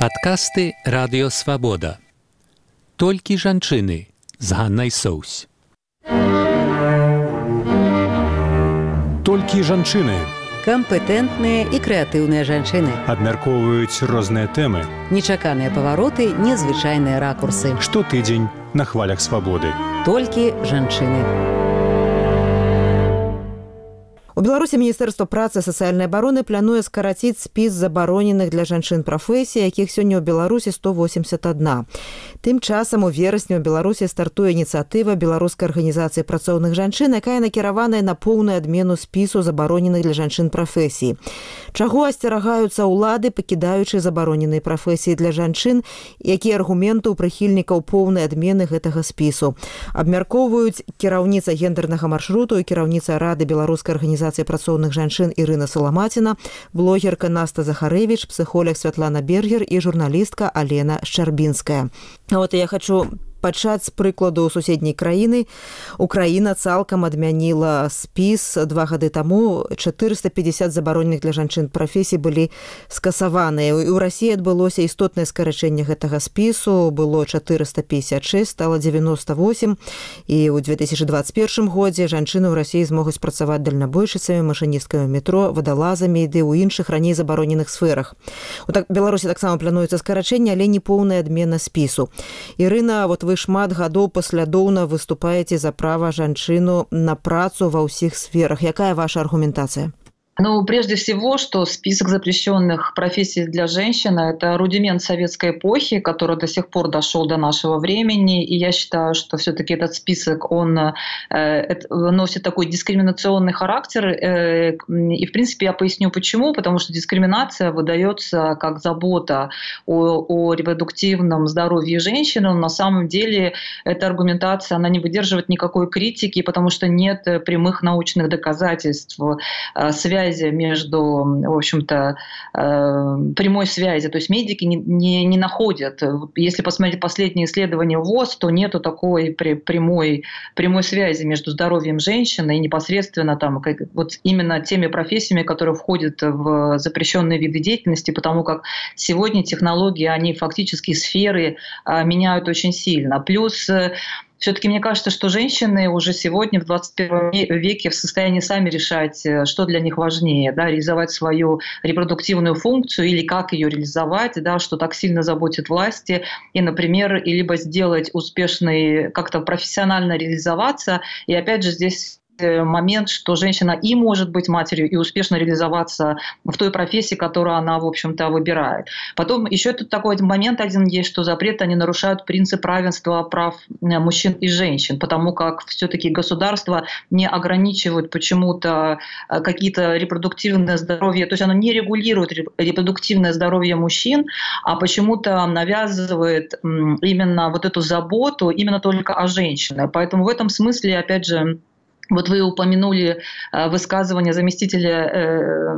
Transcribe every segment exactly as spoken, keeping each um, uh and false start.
Падкасты Радыё Свабода. Толькі жанчыны з Ганнай Соўсь. Толькі жанчыны. Кампетэнтныя і крэатыўныя жанчыны. Абмяркоўваюць розныя тэмы. Нечаканыя павароты, незвычайныя ракурсы. Штотыдзень на хвалях свабоды. Толькі жанчыны. У Беларусі Міністэрства працы і сацыяльнай абароны плануе скараціць спіс забароненых для жанчын прафесій, якіх сёння ў Беларусі сто восемьдесят одна. Тым часам у верасні ў Беларусі стартуе ініцыятыва Беларускай арганізацыі працоўных жанчын, якая накіраваная на поўную адмену спісу забароненых для жанчын прафесій. Чаго асцерагаюцца ўлады, пакідаючы забароненыя прафесіі для жанчын, якія аргументы ў прыхільнікаў поўнай адмены гэтага спісу. Абмяркоўваюць кіраўніца гендернага маршруту і кіраўніца Рады Беларускай арганізацыі працоўных жанчын Ірына Саламаціна, блогерка Наста Захарэвіч, псіхолог Святлана Бергер і журналістка Алена Шчарбінская. А вот я хочу пачаць з прыкладу суседняй краіны. Украіна цалкам адмяніла спіс. Два гады таму чатырыста пятьдесят забароненых для жанчын прафесій былі скасаваныя. У Расіі адбылося істотнае скарачэнне гэтага спісу. Было чатырыста пятьдесят шесть, стала девяносто восемь. І ў две тысячи двадцать первым годзе жанчыны ў Расіі змогуць працаваць дальнабойшыцамі, машыністкамі метро, вадалазамі ды ў іншых раней забароненых сферах. У так, Беларусі таксама плануецца скарачэнне, але не поўная адмена спісу. Ірына, вот вы шмат гадоў паслядоўна выступаеце за права жанчыну на працу ва ўсіх сферах. Якая ваша аргументацыя? Ну, прежде всего, что список запрещенных профессий для женщин – это рудимент советской эпохи, который до сих пор дошел до нашего времени. И я считаю, что все-таки этот список, он э, носит такой дискриминационный характер. Э, и, в принципе, я поясню, почему. Потому что дискриминация выдается как забота о, о репродуктивном здоровье женщины. Но на самом деле эта аргументация, она не выдерживает никакой критики, потому что нет прямых научных доказательств э, связи между, в общем-то, э, прямой связи. То есть медики не, не, не находят. Если посмотреть последние исследования ВОЗ, то нету такой прямой, прямой связи между здоровьем женщины и непосредственно там, как, вот именно теми профессиями, которые входят в запрещенные виды деятельности, потому как сегодня технологии, они фактически сферы э, меняют очень сильно. Плюс э, все-таки мне кажется, что женщины уже сегодня в двадцать первом веке в состоянии сами решать, что для них важнее, да, реализовать свою репродуктивную функцию или как ее реализовать, да, что так сильно заботит власти, и, например, и либо сделать успешный, как-то профессионально реализоваться, и опять же здесь момент, что женщина и может быть матерью, и успешно реализоваться в той профессии, которую она, в общем-то, выбирает. Потом еще тут такой момент один есть, что запреты, они нарушают принцип равенства прав мужчин и женщин, потому как все-таки государство не ограничивает почему-то какие-то репродуктивное здоровье, то есть оно не регулирует репродуктивное здоровье мужчин, а почему-то навязывает именно вот эту заботу именно только о женщинах. Поэтому в этом смысле, опять же, вот вы упомянули высказывание заместителя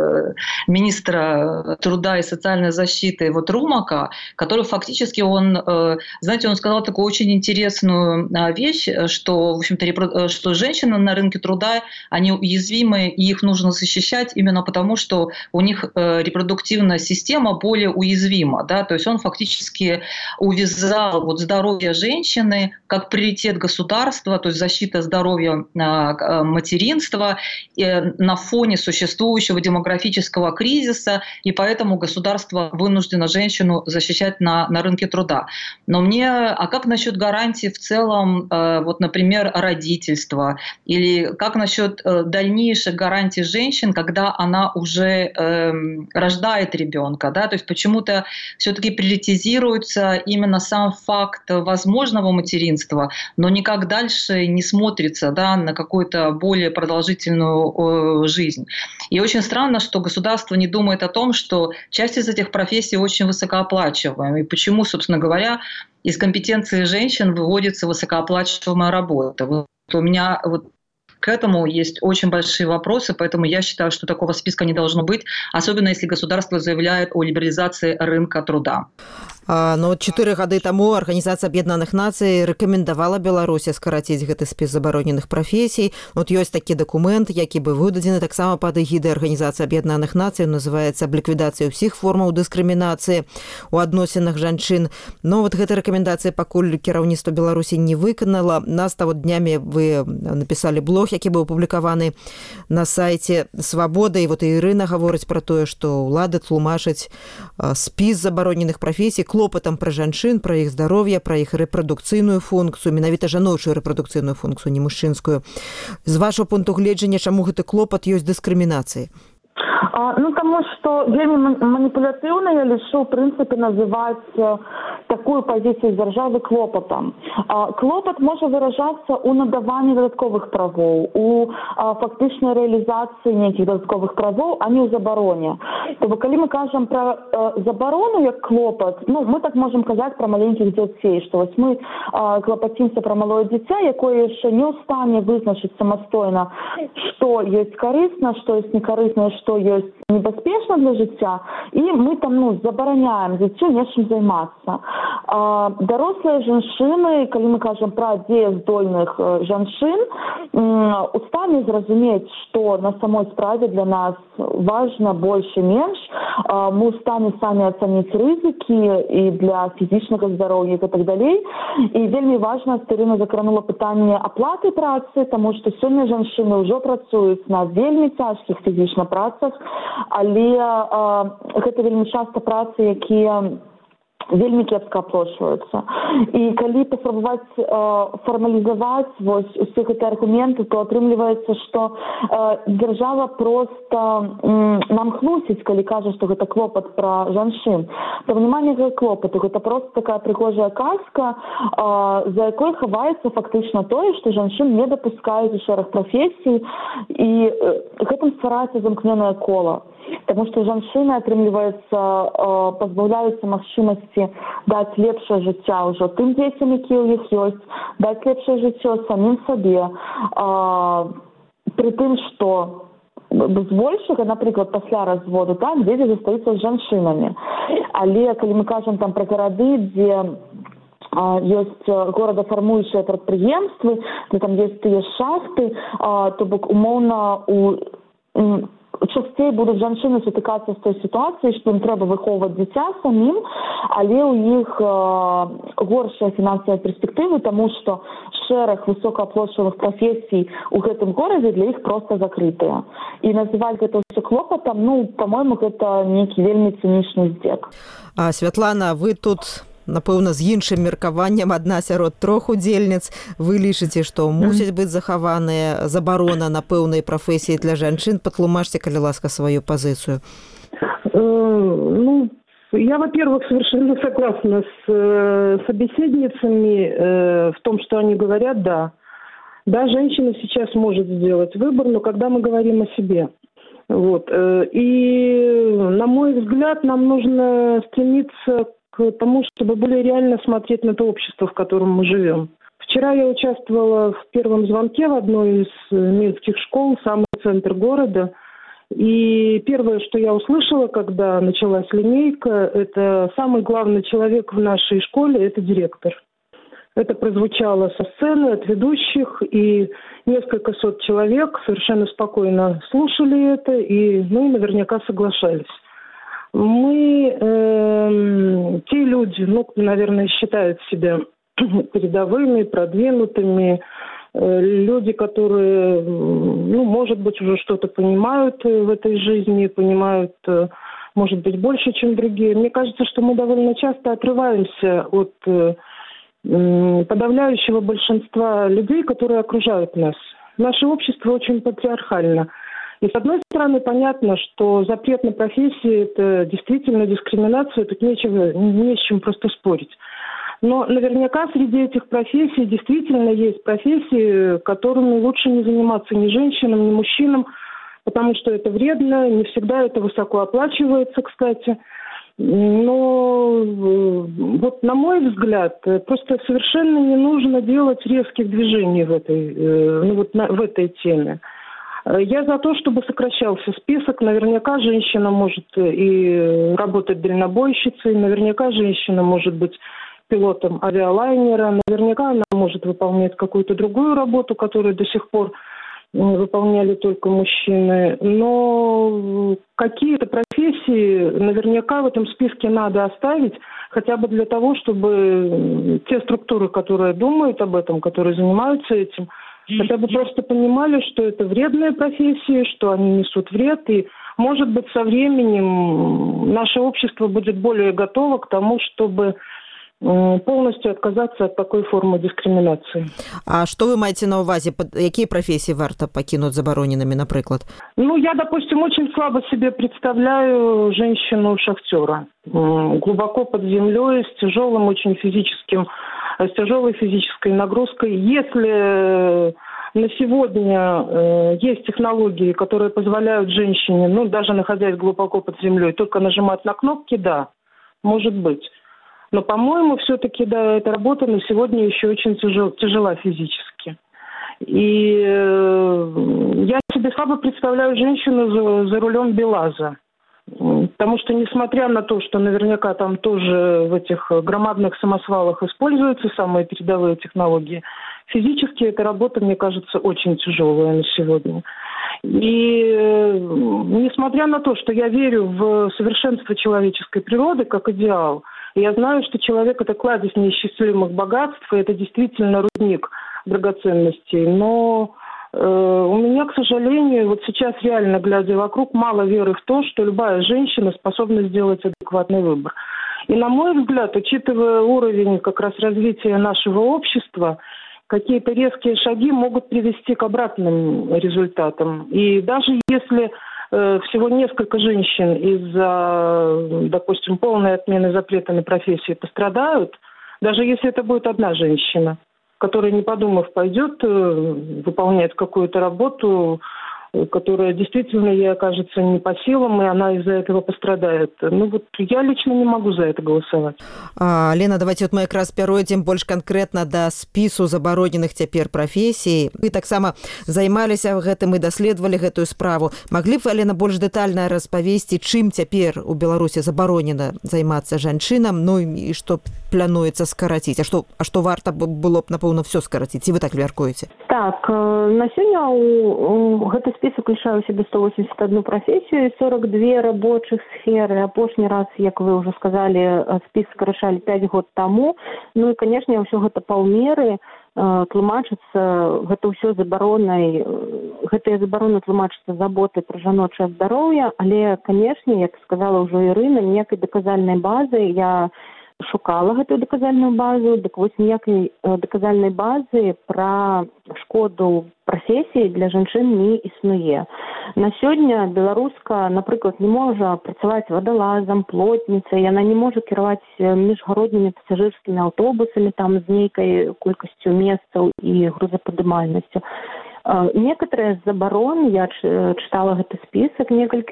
министра труда и социальной защиты вот Румака, который фактически он, знаете, он сказал такую очень интересную вещь, что, в общем-то, что женщины на рынке труда, они уязвимы, и их нужно защищать именно потому, что у них репродуктивная система более уязвима. Да? То есть он фактически увязал вот здоровье женщины как приоритет государства, то есть защита здоровья материнства на фоне существующего демографического кризиса, и поэтому государство вынуждено женщину защищать на, на рынке труда. Но мне, а как насчет гарантий в целом, вот, например, родительства, или как насчет дальнейших гарантий женщин, когда она уже э, рождает ребенка, да? То есть почему-то все-таки приоритизируется именно сам факт возможного материнства, но никак дальше не смотрится, да, на какую-то более продолжительную э, жизнь. И очень странно, что государство не думает о том, что часть из этих профессий очень высокооплачиваемая. И почему, собственно говоря, из компетенции женщин выводится высокооплачиваемая работа. Вот у меня вот к этому есть очень большие вопросы, поэтому я считаю, что такого списка не должно быть, особенно если государство заявляет о либерализации рынка труда. А, ну, чатыры гады таму Арганізацыя Аб'яднаных Нацый рэкамендавала Беларусі скараціць гэты спіс забароненых прафесій. Вот ёсць такі дакумент, які быў выдадзены таксама пад эгідай Арганізацыі Аб'яднаных Нацый, называецца «Аб ліквідацыі ўсіх формаў дыскрымінацыі у адносінах жанчын». Но вот гэтай рэкамендацыі пакуль кіраўніцтва Беларусі не выканала. Нас того днямі вы напісалі блог, які быў апублікаваны на сайце «Свабода». І вот Ірына гаворыць пра тое, што ўлады тлумачаць спіс забароненых прафесій клопатам пра жанчын, пра іх здароўе, пра іх рэпрадукцыйную функцыю, менавіта жаночую рэпрадукцыйную функцыю, не мужчынскую. З вашего пункту гледжання, чаму гэты клопат ёсць дыскрымінацыяй? А, ну, тому что вельми манипулятивно, я лишу, в принципе, называть такую позицию державы клопотом. А, клопот может выражаться у надаванні додатковых правов, у а, фактичной реализации неких додатковых правов, а не у забороне. Тобто, коли мы кажем про а, заборону як клопот, ну, мы так можем сказать про маленьких детей, что вот мы а, клопотимся про малое дитя, якое ще не в стані визначити самостійно, що є корисно, що є некорисно, що є небезпечно для життя, і ми там, ну, забороняємо дитю нечим займатися. А, дорослі жінки, коли ми кажемо про дієздольних жінчин, у стані зрозуміти, що на самой справі для нас важно більше, менш. А, ми в стані самі оцінити ризики і для фізичного здоров'я і так далі. І вельми важливо, Ірина закранула питання оплати праці, тому що сьогодні жінки вже працюють на вельми тяжких фізичних працях, але а, гэта вельмі часто працы, якія вельмі кепска аплачваюцца. І калі паспрабаваць э, фармалізаваць вось усе гэтыя аргументы, то атрымліваецца, што э, дзяржава проста э, нам хлусіць, калі кажа, што гэта клопат пра жанчын. Па вниманне гэта клопату, гэта проста такая прыгожая казка, э, за якой хаваецца фактычна тое, што жанчын не дапускаюць у шэраг прафесій, і э, гэтым ствараецца замкнёнае кола. Потому что жанчыны, атрымліваецца, э, пазбаўляюцца магчымасці даць лепшае жыцця ўжо тым дзецям, якія ў іх ёсць, даць лепшае жыццё самім сабе. Э, пры тым, што збольшага, напрыклад, пасля разводу, так, дзеці застаюцца з жанчынамі. Але калі мы кажам там пра гарады, дзе ёсць горадафармуючыя прадпрыемствы, дзе там ёсць тыя шахты, э, то бок умоўна у часцей будуць жанчыны сутыкацца з той сітуацыяй, што ім трэба выхоўваць дзіця самім, але ў іх э, горшыя фінансавыя перспектывы, таму што шэраг высокааплачваных прафесій у гэтым горадзе для іх проста закрытыя. І называць гэта ўсё клопатам, ну, па-мойму, гэта нейкі вельмі цынічны здзек. А, Святлана, вы тут, напэўна, з іншым меркаваннем, адна сярод трох удзельніц, вы лічыце, што мусіць быць захаваная забарона на пэўнай прафесіі для жанчын. Патлумачце, калі ласка, сваю пазіцыю. Ну, я, во-первых, совершенно согласна с э, собеседницами э, в том, что они говорят, да. Да, женщина сейчас может сделать выбор, но когда мы говорим о себе. Вот. Э, и, на мой взгляд, нам нужно стремиться к тому, чтобы более реально смотреть на то общество, в котором мы живем. Вчера я участвовала в первом звонке в одной из минских школ, самый центр города. И первое, что я услышала, когда началась линейка, это самый главный человек в нашей школе – это директор. Это прозвучало со сцены от ведущих, и несколько сот человек совершенно спокойно слушали это и, ну, наверняка соглашались. Мы, э, те люди, ну, наверное, считают себя передовыми, продвинутыми, э, люди, которые, ну, может быть, уже что-то понимают в этой жизни, понимают, э, может быть, больше, чем другие. Мне кажется, что мы довольно часто отрываемся от э, подавляющего большинства людей, которые окружают нас. Наше общество очень патриархально. И, с одной стороны, понятно, что запрет на профессии – это действительно дискриминация, тут нечего, не с чем просто спорить. Но наверняка среди этих профессий действительно есть профессии, которыми лучше не заниматься ни женщинам, ни мужчинам, потому что это вредно, не всегда это высоко оплачивается, кстати. Но вот на мой взгляд, просто совершенно не нужно делать резких движений в этой, ну, вот на, в этой теме. Я за то, чтобы сокращался список. Наверняка женщина может и работать дальнобойщицей, наверняка женщина может быть пилотом авиалайнера, наверняка она может выполнять какую-то другую работу, которую до сих пор выполняли только мужчины. Но какие-то профессии наверняка в этом списке надо оставить, хотя бы для того, чтобы те структуры, которые думают об этом, которые занимаются этим, хотя бы просто понимали, что это вредные профессии, что они несут вред, и, может быть, со временем наше общество будет более готово к тому, чтобы полностью отказаться от такой формы дискриминации. А что вы маете на увазе? Какие профессии варто покинуть забороненными, например? Ну, я, допустим, очень слабо себе представляю женщину-шахтера. Глубоко под землей, с тяжелым очень физическим, с тяжелой физической нагрузкой. Если на сегодня э, есть технологии, которые позволяют женщине, ну, даже находясь глубоко под землей, только нажимать на кнопки, да, может быть. Но, по-моему, все-таки, да, эта работа на сегодня еще очень тяжел, тяжела физически. И э, я себе слабо представляю женщину за, за рулем БелАЗа. Потому что, несмотря на то, что наверняка там тоже в этих громадных самосвалах используются самые передовые технологии, физически эта работа, мне кажется, очень тяжелая на сегодня. И э, несмотря на то, что я верю в совершенство человеческой природы как идеал, я знаю, что человек – это кладезь неисчислимых богатств, и это действительно рудник драгоценностей. Но э, у меня, к сожалению, вот сейчас реально, глядя вокруг, мало веры в то, что любая женщина способна сделать адекватный выбор. И, на мой взгляд, учитывая уровень как раз развития нашего общества, какие-то резкие шаги могут привести к обратным результатам. И даже если всего несколько женщин из-за, допустим, полной отмены запрета на профессии пострадают, даже если это будет одна женщина, которая, не подумав, пойдет выполнять какую-то работу, которая действительно ей окажется не по силам, и она из-за этого пострадает. Ну вот я лично не могу за это голосовать. А, Лена, давайте вот мы как раз перейдем больше конкретно до спису забороненных теперь профессий. Вы так само займались гэтым и доследовали эту справу. Могли бы, Лена, больше детально распавесці, чым теперь у Беларуси заборонено заниматься женщинам, ну и что плануется скоротить? А что, а что варто было бы, напевно, все скоротить? И вы так мяркуеце? Так, на сёння у, у гэты спіс уключае ў сябе сто восемьдесят одну профессию и сорок две рабочих сферы. Апошні раз, як вы уже сказали, спіс скарачалі пять год таму. Ну и, конечно, ўсё гэта паўмеры тлумачыцца, гэта ўсё забаронай, гэтыя забароны тлумачыцца заботай пра жаночае здароўе, але, конечно, як сказала ўжо Ірына, ніякай даказальнай базы я шукала гэтую даказальную базу, дык вось ніякай даказальнай базы пра шкоду прафесіі для жанчын не існуе. На сёння беларуска, напрыклад, не можа працаваць вадалазам, плотніцай, яна не можа кіраваць міжгароднімі пасажырскімі аўтобусамі там з нейкай колькасцю месцаў і грузападымальнасцю. Некоторые из заборон, я читала этот список несколько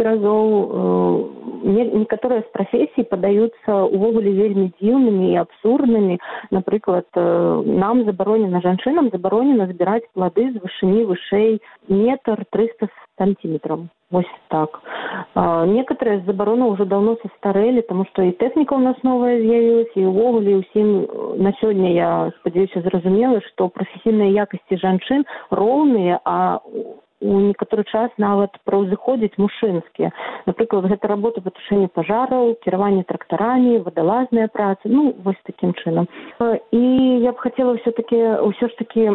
разов, некоторые из профессий подаются увогуле вельми дивными и абсурдными. Например, нам заборонено, женщинам заборонено забирать плоды с вышини вышей метр триста сантиметров. Вот так. А, некоторые забороны уже давно состарели, потому что и техника у нас новая з'явилась, и увогуле усім на сегодня, я сподіваюся, зразумела, что профессійныя якасці жанчын роўныя, а у некаторы час нават праўзыходзяць мужчынскія. Напрыклад, гэта работа па тушэнні пажараў, кіраванне трактарамі, вадалазная праца, ну, вось таким чынам. И я б хотела все-таки, все ж таки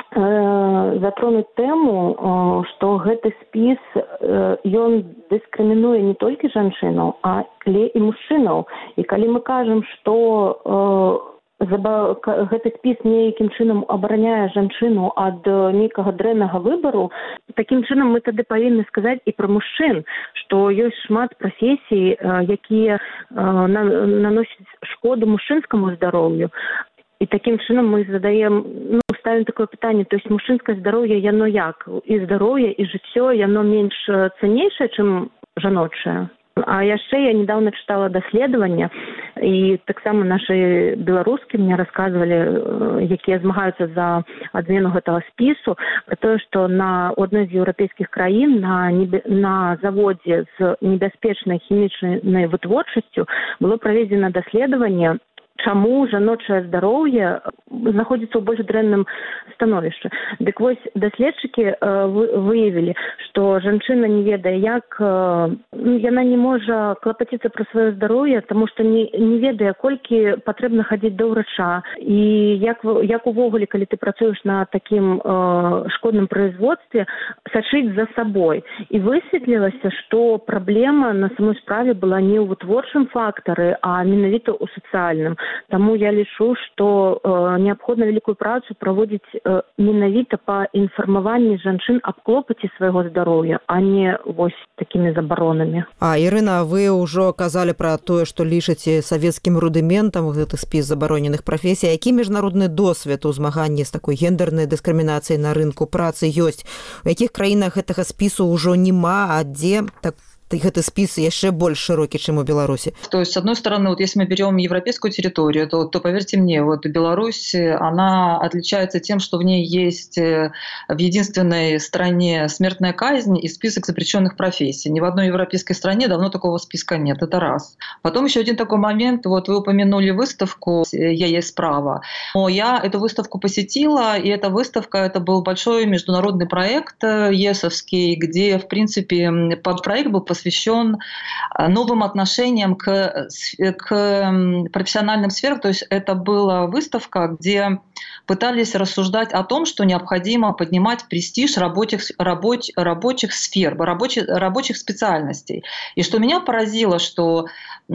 затронуць тэму, што гэты спіс ён дыскрымінуе не толькі жанчынаў, але і мужчынаў. І калі мы кажам, што гэты спіс нейкім чынам абараняе жанчыну ад нейкага дрэннага выбару, такім чынам мы тады павінны сказаць і пра мужчын, што ёсць шмат прафесій, якія наносяць шкоду мужчынскаму здароўю. І таким чынам мы задаем, ну, ставим такое питание, то есть мужчынское здоровье, яно як? И здоровье, и жыццё, яно меньш ценнейшее, чем жаночее? А яшчэ я недавно читала даследаванне, і таксама нашы беларускі мне рассказывалі, якія змагаюцца за адмену гэтага спісу, про тое, што на адной з еўрапейскіх краін на, небе, на заводзе з небяспечнай хімічнай вытворчасцю было праведзена даследаванне, чаму жаночае здароўе знаходзіцца ў больш дрэнным становішчы. Дык вось даследчыкі э, выявілі, што жанчына не ведае, як э, яна не можа клапаціцца пра сваё здароўе, таму што не, не ведае, колькі патрэбна хадзіць да ўрача. І як, як увогуле, калі ты працуеш на такім э, шкодным производстве, сачыць за сабой. І высветлілася, што праблема на самой справе была не ў вытворчым фактары, а менавіта ў сацыяльным. Таму я лічу, што э, неабходна вялікую працу праводзіць э, менавіта па інфармаванні жанчын аб клопаце свайго здароўя, а не вось такімі забаронамі. А, Ірына, вы ўжо казалі пра тое, што лічыце савецкім рудыментам гэты спіс забароненых прафесій. Які міжнародны досвед у змаганні з такой гендернай дыскрымінацыяй на рынку працы ёсць? У якіх краінах гэтага спісу ўжо няма, а дзе так гэты спіс яшчэ больш широкі, чым у Беларуси? То есть, с одной стороны, вот если мы берем европейскую территорию, то, то поверьте мне, вот Беларусь, она отличается тем, что в ней есть в единственной стране смертная казнь и список запрещенных профессий. Ни в одной европейской стране давно такого списка нет, это раз. Потом еще один такой момент, вот вы упомянули выставку «Я есть право». Но я эту выставку посетила, и эта выставка, это был большой международный проект ЕСовский, где, в принципе, под проект был посвящен посвящен новым отношениям к, к профессиональным сферам. То есть это была выставка, где пытались рассуждать о том, что необходимо поднимать престиж рабочих, рабоч, рабочих сфер, рабочих, рабочих специальностей. И что меня поразило, что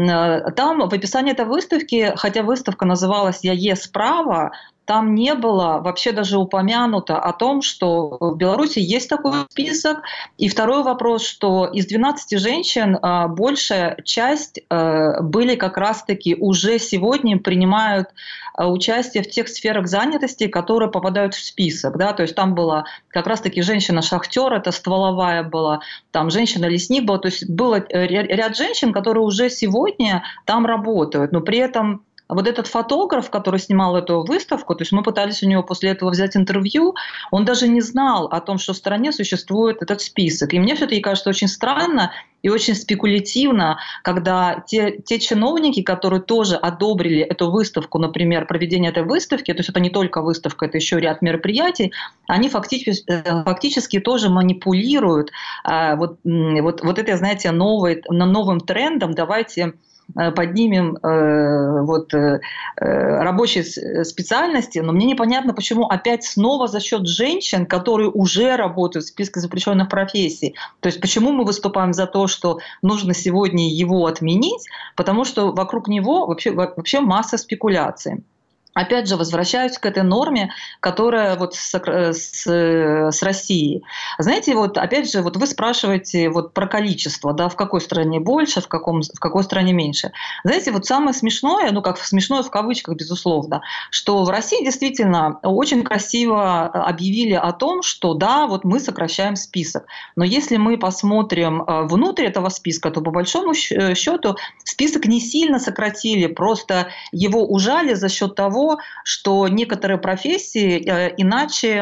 там в описании этой выставки, хотя выставка называлась «Я есть право», там не было вообще даже упомянуто о том, что в Беларуси есть такой список. И второй вопрос, что из двенадцати женщин большая часть были как раз-таки уже сегодня принимают участие в тех сферах занятости, которые попадают в список. Да? То есть там была как раз-таки женщина-шахтер, это стволовая была, там женщина-лесник была. То есть был ряд женщин, которые уже сегодня там работают, но при этом вот этот фотограф, который снимал эту выставку, то есть мы пытались у него после этого взять интервью, он даже не знал о том, что в стране существует этот список. И мне все-таки кажется очень странно и очень спекулятивно, когда те, те чиновники, которые тоже одобрили эту выставку, например, проведение этой выставки, то есть это не только выставка, это еще ряд мероприятий, они фактически, фактически тоже манипулируют э, вот, вот, вот этой, знаете, новой, новым трендом. Давайте поднимем э, вот, э, рабочие специальности, но мне непонятно, почему опять снова за счет женщин, которые уже работают в списке запрещенных профессий. То есть почему мы выступаем за то, что нужно сегодня его отменить, потому что вокруг него вообще, вообще масса спекуляций. Опять же, возвращаюсь к этой норме, которая вот с, с, с Россией. Знаете, вот опять же, вот вы спрашиваете вот про количество, да, в какой стране больше, в, каком, в какой стране меньше. Знаете, вот самое смешное, ну как смешное в кавычках, безусловно, что в России действительно очень красиво объявили о том, что да, вот мы сокращаем список. Но если мы посмотрим внутрь этого списка, то по большому счету список не сильно сократили, просто его ужали за счет того, что некоторые профессии э, иначе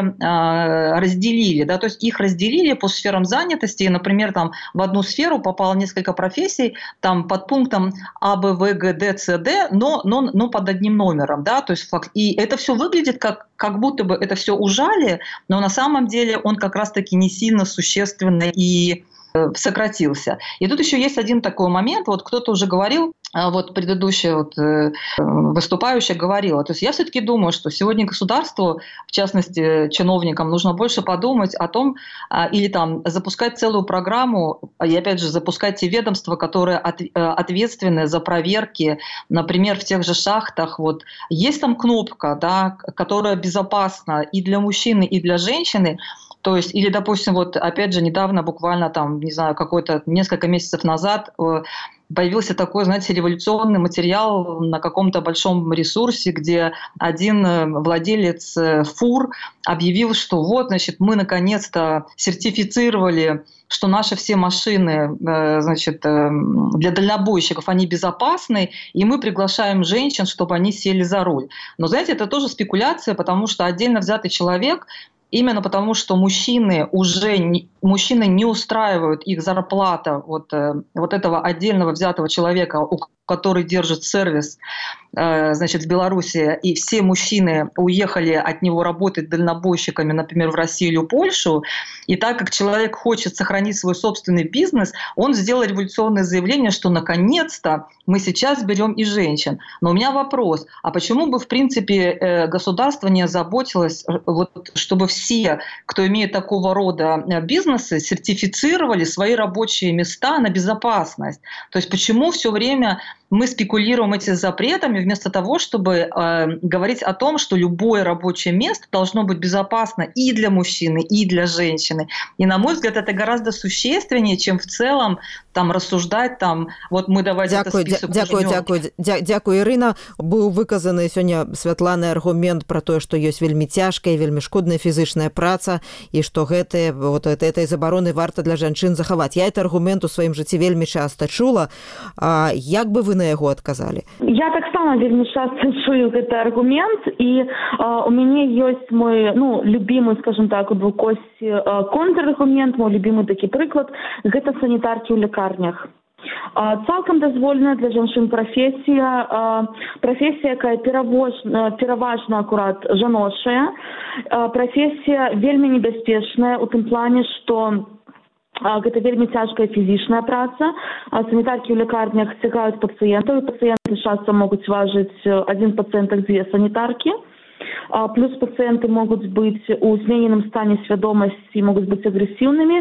э, разделили, да, то есть их разделили по сферам занятости, и, например, там в одну сферу попало несколько профессий, там под пунктом А, Б, В, Г, Д, С, Д, но, но, но под одним номером, да, то есть и это все выглядит как, как будто бы это все ужали, но на самом деле он как раз-таки не сильно существенно и сократился. И тут еще есть один такой момент, вот кто-то уже говорил, вот предыдущая вот, выступающая говорила, то есть я все-таки думаю, что сегодня государству, в частности чиновникам, нужно больше подумать о том, или там запускать целую программу, и опять же запускать те ведомства, которые от, ответственны за проверки, например, в тех же шахтах, вот есть там кнопка, да, которая безопасна и для мужчины, и для женщины. То есть, или, допустим, вот опять же, недавно, буквально там, не знаю, какой-то несколько месяцев назад появился такой, знаете, революционный материал на каком-то большом ресурсе, где один владелец фур объявил, что вот, значит, мы наконец-то сертифицировали, что наши все машины, значит, для дальнобойщиков, они безопасны, и мы приглашаем женщин, чтобы они сели за руль. Но, знаете, это тоже спекуляция, потому что отдельно взятый человек, именно потому что мужчины уже не, мужчины не устраивают их зарплата вот, вот этого отдельного взятого человека, который держит сервис, значит, в Беларуси, и все мужчины уехали от него работать дальнобойщиками, например, в Россию или в Польшу, и так как человек хочет сохранить свой собственный бизнес, он сделал революционное заявление, что наконец-то мы сейчас берем и женщин. Но у меня вопрос, а почему бы, в принципе, государство не озаботилось, вот, чтобы все, кто имеет такого рода бизнесы, сертифицировали свои рабочие места на безопасность? То есть почему все время мы спекулируем этими запретами вместо того, чтобы э, говорить о том, что любое рабочее место должно быть безопасно и для мужчины, и для женщины. И, на мой взгляд, это гораздо существеннее, чем в целом там рассуждать, там, вот мы давайте Дякую, этот список дякую, ужмём. дякую, дя- дякую, Ірина. Быў выказаны сёння святланы аргумент про тое, што ёсць вельмі цяжкая, вельмі шкодная фізычная праца, і што гэтыя, вот, этой забароны варта для жанчын захаваць. Я этот аргумент у сваім жыцці вельмі часта чула. А, як бы вы на яго адказалі? Я таксама вельмі часта чую гэты аргумент, і а, у мяне ёсць мой, ну, любимый, скажем так, у двукосці контраргумент, мой любимый такі прыклад, гэта санітаркі ў лекарнях. Цалкам дазволеная для жанчын прафесія, прафесія, якая пераважна, пераважна акурат жаночая, прафесія вельмі небяспечная у тым плане, што гэта вельмі цяжкая фізічная праца. Санітаркі ў лекарнях цягаюць пацыентаў, і пацыенты часам могуць важыць адзін пацыент, дзве санітаркі. Плюс пацыенты могуць быць у змененым стане свядомасці, могуць быць агрэсіўнымі.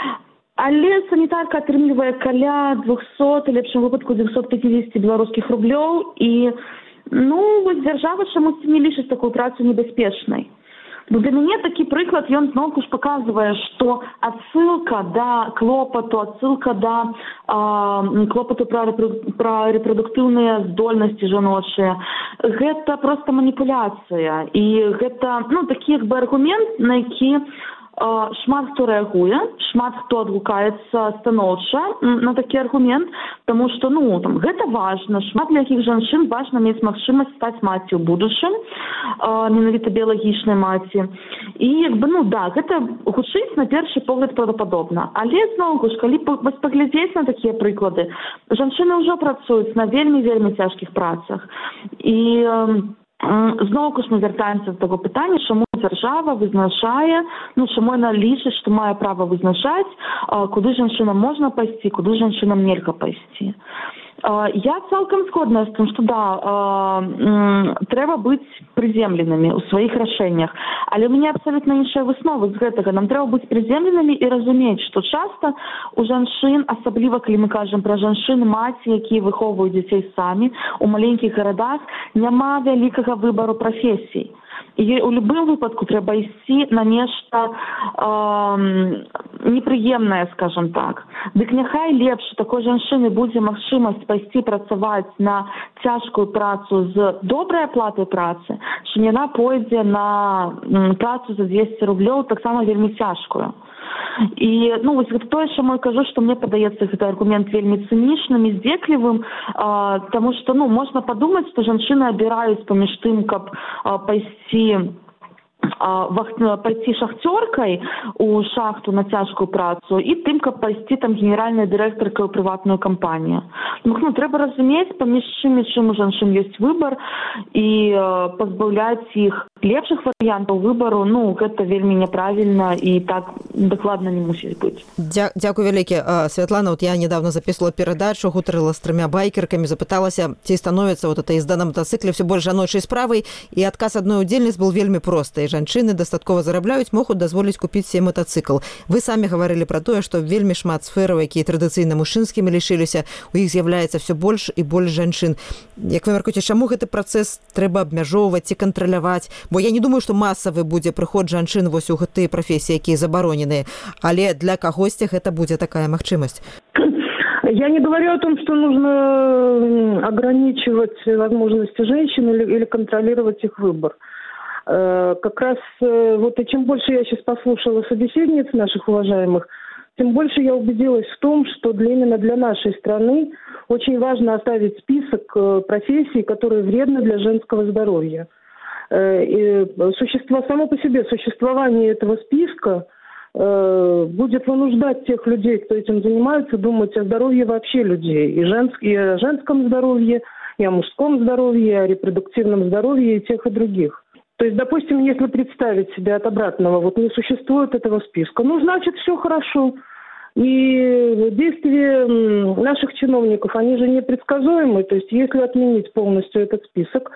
Але санітарка атрымлівае каля двухсот, у лепшым выпадку двухсот пятьдесят беларускіх рублёў, і, ну, вось дзяржава чамусьці не лічыць такую працу небяспечнай. Ну, для мяне такі прыклад, ён зноўку ж паказвае, што адсылка да клопату, адсылка да э, клопату пра, пра рэпрадуктыўныя здольнасці жаночыя, гэта проста маніпуляцыя. І гэта, ну, такі як бы аргумент, на які шмат хто рэагуе, шмат хто адгукаецца станоўча на такі аргумент, таму што, ну, там, гэта важна, шмат для якіх жанчын важна мець магчымасць стаць маці ў будучым, менавіта біялагічнай маці. І, як бы, ну, да, гэта гучыць на першы погляд правдападобна. Але, зноўку ж, калі паглядзець на такія прыклады, жанчыны ўжо працуюць на вельмі-вельмі цяжкіх працах. І зноўку ж мы вяртаемся да таго пытання, чаму дзяржава вызначае, ну, чаму яна лічыць, што мае права вызначаць, куды жанчынам можна пайсці, куды жанчынам нельга пайсці. Я цалкам згодная з тым, што да, трэба быць прыземленымі ў сваіх рашэннях. Але ў мяне абсалютна іншая выснова з гэтага. Нам трэба быць прыземленымі і разумець, што часта у жанчын, асабліва калі мы кажам пра жанчын-маці, якія выхоўваюць дзяцей самі, у маленькіх гарадах няма вялікага выбару прафесій. І у любым выпадку трэба ісці на нешта э, непрыемнае, скажем так. Дык няхай лепш такой жанчыны будзе магчымасць пайсці працаваць на цяжкую працу з добрай аплатай працы, чым яна пойдзе на працу за двести рублёў, таксама вельмі цяжкую. І, ну, вось гэта тое, чаму я кажу, што мне падаецца гэты аргумент вельмі цынічным і здзеклівым, а, таму што, ну, можна падумаць, што жанчыны абіраюць паміж тым, каб а, пайсці пайсці шахцёркай у шахту на цяжкую працу і тым, каб пайсці там генеральнай дырэктаркай у прыватную кампанію. Ну, ну, трэба разумець, паміж чым і чым у жанчын ёсць выбар, і э, пазбаўляць іх лепшых варыянтаў выбару, ну, гэта вельмі няправільна і так дакладна не мусіць быць. Дя- Дякую вялікі. Святлана, вот я недавно записывала передачу, гутарыла з трымя байкеркамі, запыталася, ці становіцца вот эта езда на мотоцикле все больш жаночай справай, і адказ адной удзельніц был вельмі просты. Жанчыны дастаткова зарабляюць, могуць дазволіць купіць себе мотоцикл. Вы самі гаварылі пра тое, што вельмі шмат сфераў, якія традыцыйна мужчынскімі лічыліся, у іх з'яўляецца все больш і больш жанчын. Як вы мяркуеце, чаму гэты працэс трэба абмяжоўваць ці кантраляваць? Бо я не думаю, што масавы будзе прыход жанчын вось у гэтыя прафесіі, якія забароненыя, але для кагосьці гэта будзе такая магчымасць. Я не говорю о том, что нужно ограничивать возможности женщин или, или контролировать их выбор. Как раз вот и чем больше я сейчас послушала собеседниц наших уважаемых, тем больше я убедилась в том, что для, именно для нашей страны очень важно оставить список профессий, которые вредны для женского здоровья. И существо, само по себе существование этого списка будет вынуждать тех людей, кто этим занимается, думать о здоровье вообще людей. И, женск, и о женском здоровье, и о мужском здоровье, и о репродуктивном здоровье, и тех, и других. То есть, допустим, если представить себе от обратного, вот не существует этого списка, ну, значит, все хорошо. И действия наших чиновников, они же непредсказуемы. То есть, если отменить полностью этот список,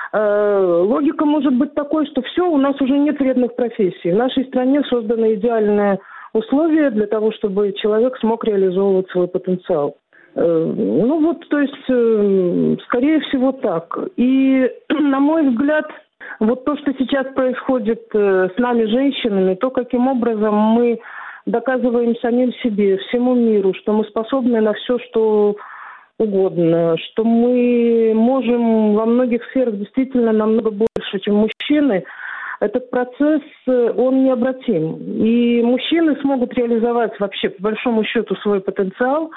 э, логика может быть такой, что все, у нас уже нет вредных профессий. В нашей стране созданы идеальные условия для того, чтобы человек смог реализовывать свой потенциал. Э, ну вот, то есть, э, скорее всего так. И, на мой взгляд, вот то, что сейчас происходит э, с нами, женщинами, то, каким образом мы доказываем самим себе, всему миру, что мы способны на все, что угодно, что мы можем во многих сферах действительно намного больше, чем мужчины. Этот процесс, он необратим. И мужчины смогут реализовать вообще, по большому счету, свой потенциал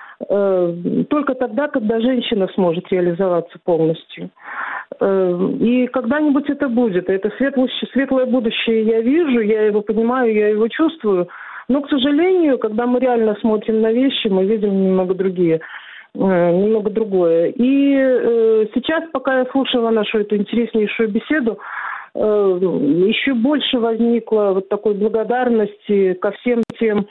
э, только тогда, когда женщина сможет реализоваться полностью. Э, и когда-нибудь это будет. Это светлое, светлое будущее я вижу, я его понимаю, я его чувствую. Но, к сожалению, когда мы реально смотрим на вещи, мы видим немного другие, немного другое. И э, сейчас, пока я слушала нашу эту интереснейшую беседу, э, еще больше возникло вот такой благодарности ко всем тем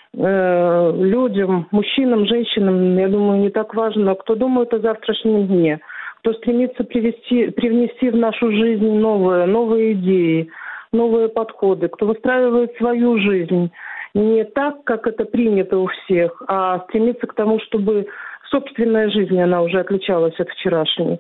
э, людям, мужчинам, женщинам, я думаю, не так важно, кто думает о завтрашнем дне, кто стремится привести, привнести в нашу жизнь новые, новые идеи, новые подходы, кто выстраивает свою жизнь не так, как это принято у всех, а стремится к тому, чтобы собственная жизнь, она уже отличалась от вчерашней.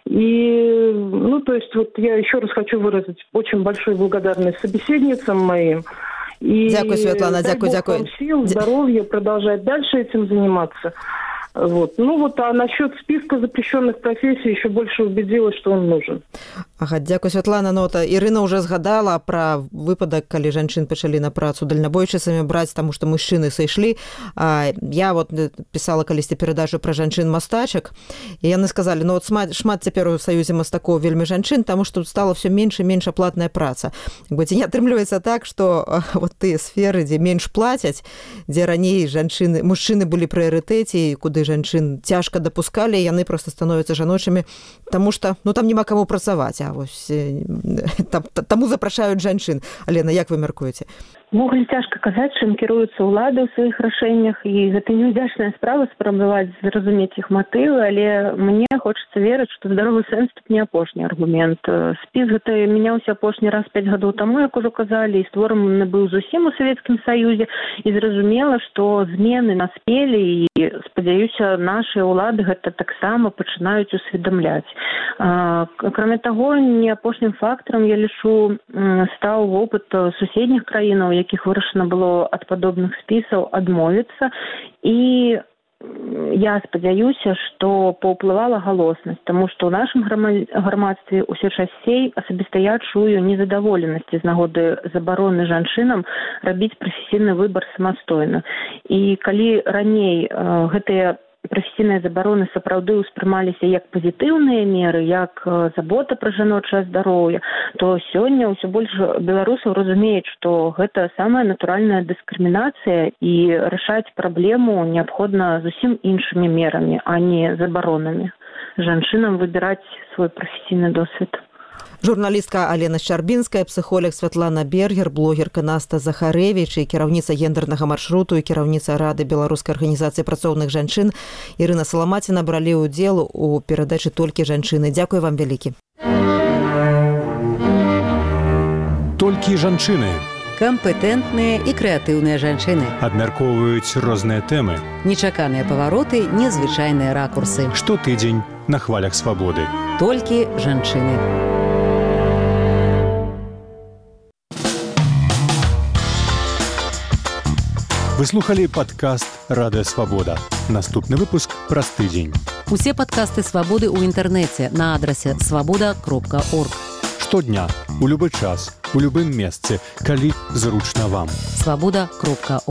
И, ну, то есть, вот я еще раз хочу выразить очень большую благодарность собеседницам моим. И дякую, Светлана, дай дякую, Бог дякую. вам сил, здоровья, продолжать дальше этим заниматься. Вот. Ну вот, а насчет списка запрещенных профессий еще больше убедилась, что он нужен. Ага, дякую, Святлана. Ну, то Ірина уже згадала про выпадок, коли жанчын пачалі на працу дальнабойчыцамі браць, таму што мужчыны сышлі. А, я вот пісала калісьці перадачу пра жанчын-мастачак, і яны сказалі, ну, вот шмат цяпер у Саюзе мастакоў вельмі жанчын, таму што тут стала все менш і менш аплатная праца. Бы ці не атрымліваецца так, што вот тыя сферы, дзе менш плацяць, дзе раней жанчыны, мужчыны былі прыярытэце, куды жанчын цяжка дапускалі, яны проста становяцца жаночымі, таму што, ну, там няма каму працаваць, а вось там, таму запрашаюць жанчын. Алена, як вы мяркуеце? Увогуле цяжка казаць, чым кіруюцца ўлады ў сваіх рашэннях, і гэта неўдзячная справа спрабаваць зразумець іх матывы, але мне хочацца верыць, што здаровы сэнс тут не апошні аргумент. Спіс гэта мяняўся апошні раз пяць гадоў таму, як ужо казалі, і створаны быў зусім у Савецкім Саюзе, і зразумела, што змены наспелі, і, спадзяюся, нашыя ўлады гэта таксама пачынаюць усведамляць. Акрамя таго, не апошнім фактарам, я лічу, стаў вопыт суседніх краінаў, якіх вырашана было ад падобных спісаў адмовіцца, і я спадзяюся, што паўплывала галоснасць, таму што ў нашым грамадстве ўсё часцей асабіста я чую незадаволенасці з нагоды забароны жанчынам рабіць прафесійны выбар самастойна. І калі раней э, гэтыя прафесійныя забароны сапраўды ўспрымаліся як пазітыўныя меры, як забота пра жаночае здароўе, то сёння ўсё больш беларусаў разумеюць, што гэта самая натуральная дыскрымінацыя, і рашаць праблему неабходна зусім іншымі мерамі, а не забаронамі. Жанчынам выбіраць свой прафесійны досвед. Журналістка Алена Шчарбінская, псіхолог Святлана Бергер, блогерка Наста Захарэвіч і кіраўніца гендернага маршруту і кіраўніца Рады Беларускай арганізацыі працоўных жанчын Ірына Саламаціна бралі ўдзел у перадачы «Толькі жанчыны». Дзякуй вам вялікі. Толькі жанчыны. Кампетэнтныя і крэатыўныя жанчыны. Абмяркоўваюць розныя тэмы. Нечаканыя павароты, незвычайныя ракурсы. Штотыдзень на хвалях свабоды. Толькі жанчыны. Вы слухали падкаст «Радыё Свабода». Наступны выпуск праз тыдзень. Усе падкасты свабоды ў інтэрнэце на адрасе свабода кропка орг. Штодня, у любы час, у любым месцы, калі зручна вам. свабода кропка орг.